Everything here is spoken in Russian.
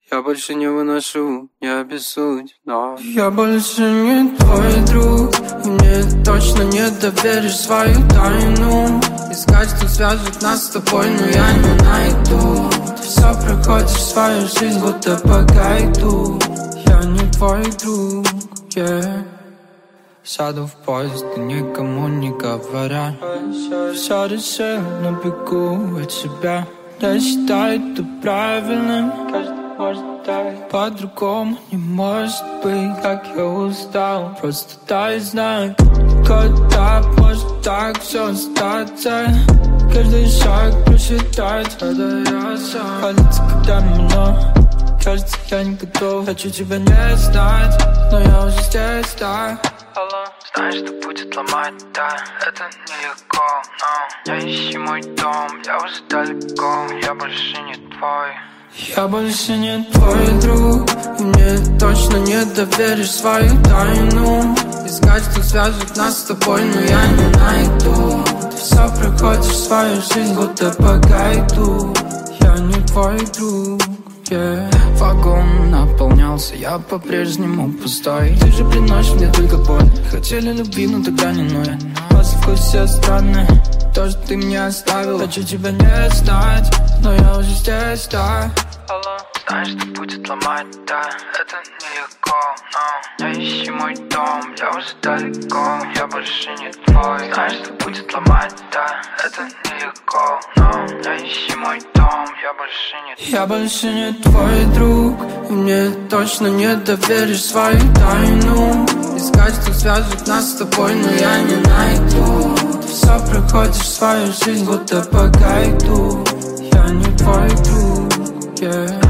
Я больше не выношу, я обессудь, но я больше не твой друг, и мне точно не доверишь свою тайну. Искать, кто свяжет нас с тобой, но я не найду. Ты все проходишь свою жизнь, будто по гайду. Я не твой друг, Сяду в поезд и никому не говоря. Все решил, но бегу от себя. Я считаю это правильным. По-другому не может быть, как я устал. Просто дай знак, когда может так все остаться. Каждый шаг просчитать, когда я сам. Палится, когда меня кажется, я не готов. Хочу тебя не знать, но я уже здесь, да. Знаешь, что будет ломать, да, это нелегко, но я ищу мой дом, я уже далеко, я больше не твой. Я больше не твой друг, и мне точно не доверишь свою тайну. Искать, кто свяжет нас с тобой, но я не найду. Ты все проходишь свою жизнь, будто по гайду. Я не твой друг, Вагон наполнялся, я по-прежнему пустой. Ты же приносишь мне только боль. Хотели любви, но тогда не ной. Вас вкус все странные, то, что ты мне оставил. Хочу тебя не знать, но я уже здесь, да. Знаешь, что будет ломать, да, это нелегко, но я ищу мой дом, я уже далеко, я больше не твой. Знаешь, что будет ломать, да, это нелегко, но я ищу мой дом, я больше не твой. Я больше не твой друг, и мне точно не доверишь свою тайну. Искать, кто свяжет нас с тобой, но я не найду. Ты все проходишь свою жизнь, будто по гайду. Я не твой друг,